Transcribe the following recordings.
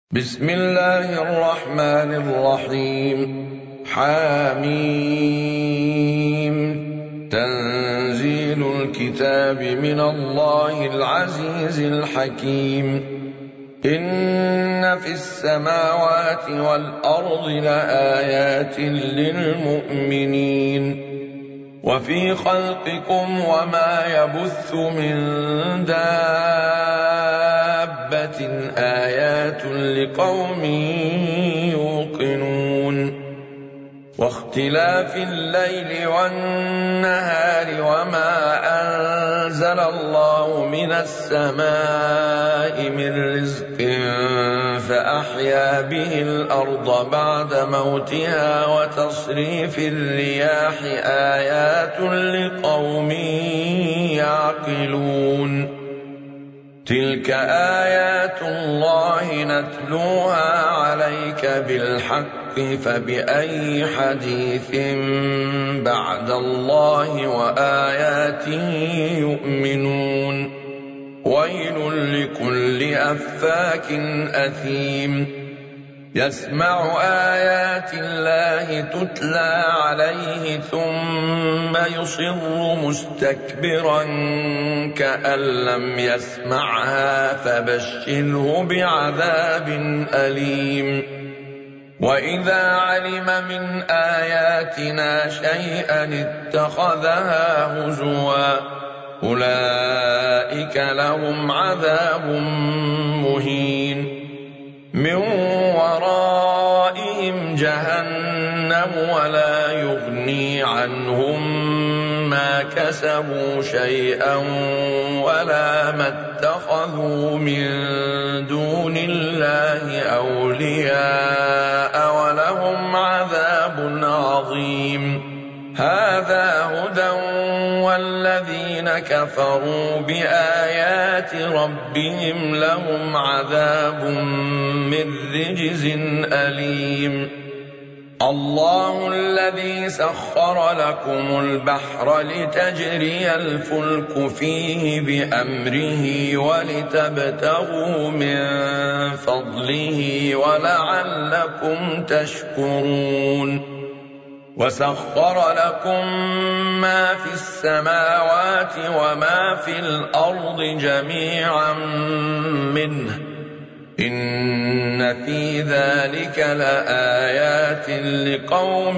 بسم الله الرحمن الرحيم. حميم. تنزيل الكتاب من الله العزيز الحكيم. إن في السماوات والأرض لآيات للمؤمنين وفي خلقكم وما يبث من دابة آيات لقوم يوقنون. واختلاف الليل والنهار وما أنزل الله من السماء من رزق فأحيا به الأرض بعد موتها وتصريف الرياح آيات لقوم يعقلون. تلك آيات الله نتلوها عليك بالحق فبأي حديث بعد الله وآياته يؤمنون. ويل لكل أفاك أثيم يسمع آيات الله تتلى عليه ثم يصر مستكبرا كأن لم يسمعها فبشره بعذاب أليم. وإذا علم من آياتنا شيئا اتخذها هزوا أولئك لهم عذاب مهين من ورائهم جهنم ولا يغني عنهم ما كسبوا شيئا ولا ما اتخذوا من دون الله أولياء ولهم عذاب عظيم. هذا هدى والذين كفروا بآيات ربهم لهم عذاب من رجز أليم. الله الذي سخر لكم البحر لتجري الفلك فيه بأمره ولتبتغوا من فضله ولعلكم تشكرون. وسخر لكم ما في السماوات وما في الأرض جميعا منه إن في ذلك لآيات لقوم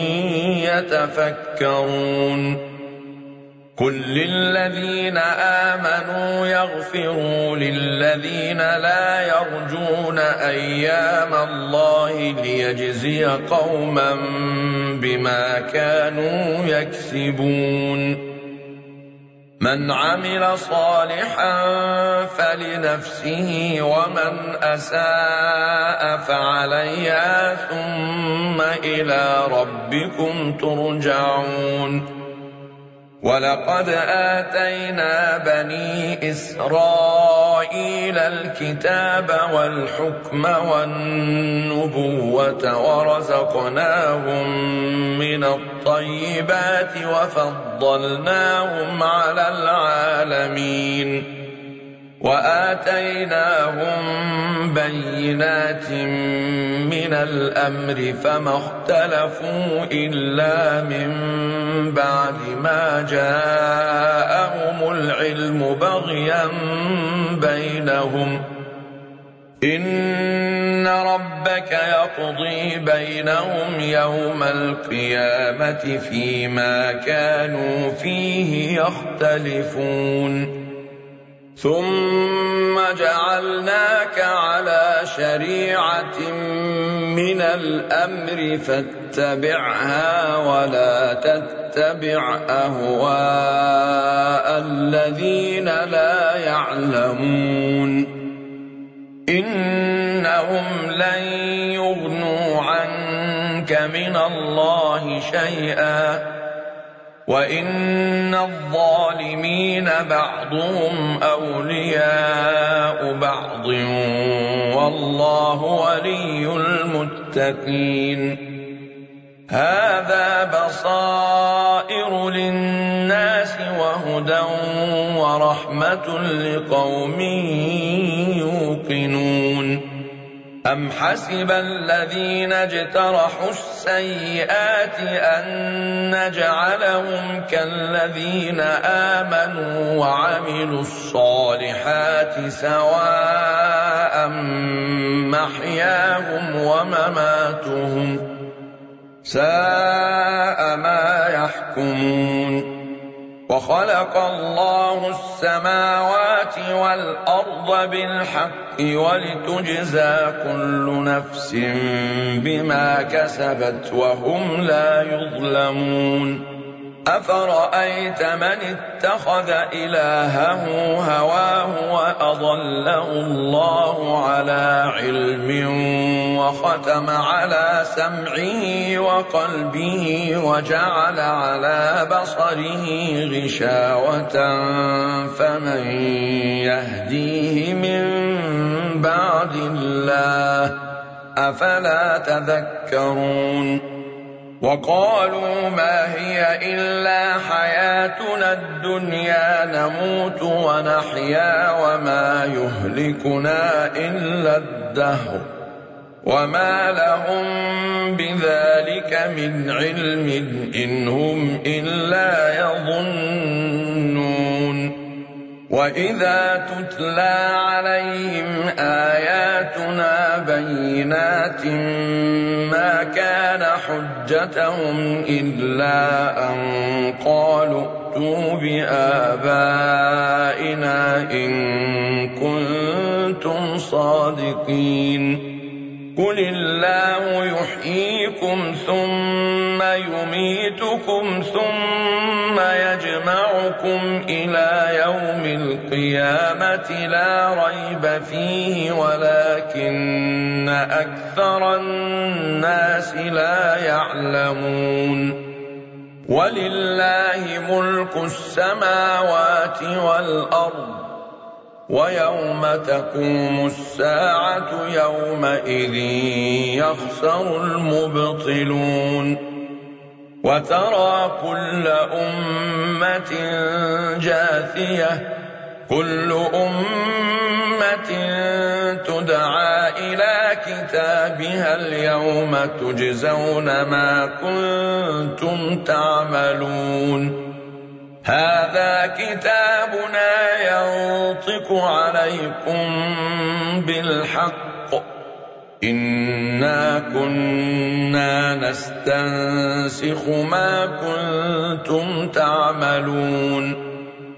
يتفكرون. قل للذين آمنوا يغفروا للذين لا يرجون أيام الله ليجزي قوما بما كانوا يكسبون. من عمل صالحا فلنفسه ومن أساء فعليها ثم إلى ربكم ترجعون. ولقد آتينا بني إسرائيل الكتاب والحكم والنبوة ورزقناهم من الطيبات وفضلناهم على العالمين. وآتيناهم بينات من الأمر فما اختلفوا إلا من بعد ما جاءهم العلم بغيا بينهم. إن ربك يقضي بينهم يوم القيامة فيما كانوا فيه يختلفون. ثم جعلناك على شريعة من الأمر فاتبعها ولا تتبع أهواء الذين لا يعلمون. إنهم لن يغنوا عنك من الله شيئا وإن الظالمين بعضهم أولياء بعض والله ولي المتقين. هذا بصائر للناس وهدى ورحمة لقوم يوقنون أم حسب الذين اجترحوا السيئات أن نجعلهم كالذين آمنوا وعملوا الصالحات سواء محياهم ومماتهم ساء ما يحكمون وخلق الله السماوات والأرض بالحق ولتجزى كل نفس بما كسبت وهم لا يظلمون أفرأيت من اتخذ إلهه هواه وأضله الله على علم وختم على سمعه وقلبه وجعل على بصره غشاوة فمن يهديه من بعد الله أفلا تذكرون وقالوا ما هي إلا حياتنا الدنيا نموت ونحيا وما يهلكنا إلا الدهر وما لهم بذلك من علم إن هم إلا يظنون وإذا تتلى عليهم آياتنا بينات ما كان حجتهم إلا أن قالوا ائتوا بآبائنا إن كنتم صادقين قل الله يحييكم ثم يميتكم ثم يجمعكم إلى يوم القيامة لا ريب فيه ولكن أكثر الناس لا يعلمون ولله ملك السماوات والأرض ويوم تقوم الساعة يومئذ يخسر المبطلون وترى كل أمة جاثية كل أمة تدعى إلى كتابها اليوم تجزون ما كنتم تعملون هذا كتابنا ينطق عليكم بالحق إنا كنا نستنسخ ما كنتم تعملون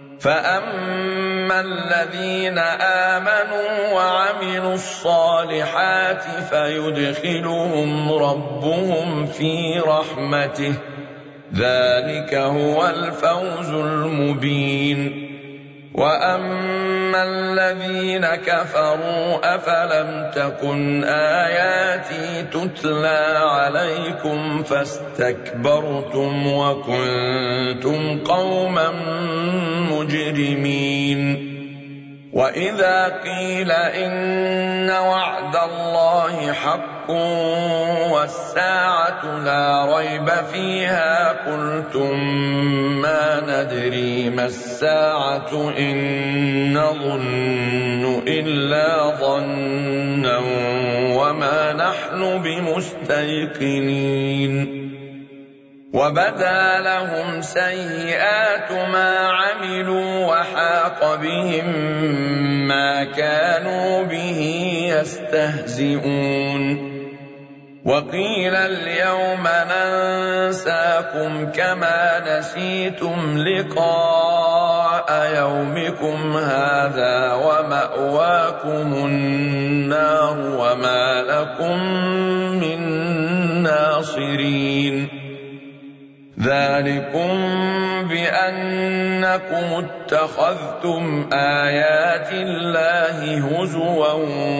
فأما الذين آمنوا وعملوا الصالحات فيدخلهم ربهم في رحمته ذلك هو الفوز المبين وأما الذين كفروا أفلم تكن آياتي تتلى عليكم فاستكبرتم وكنتم قوما مجرمين وإذا قيل إن وعد الله حق والساعة لا ريب فيها قلتم ما ندري ما الساعة إن نظن إلا ظنا وما نحن بمستيقنين وبدا لهم سيئات ما عملوا وحاق بهم ما كانوا به يستهزئون وقيل اليوم ننساكم كما نسيتم لقاء يومكم هذا ومأواكم النار وما لكم من ناصرين ذلكم بأنكم اتخذتم آيات الله هزوا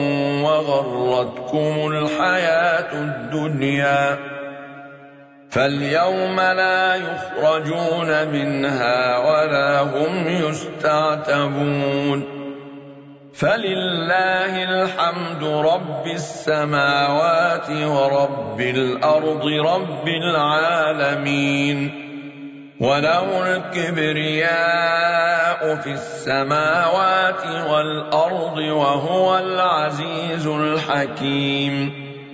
وغرتكم الحياة الدنيا فاليوم لا يخرجون منها ولا هم يستعتبون فلله الحمد رب السماوات ورب الأرض رب العالمين وله الكبرياء في السماوات والأرض وهو العزيز الحكيم.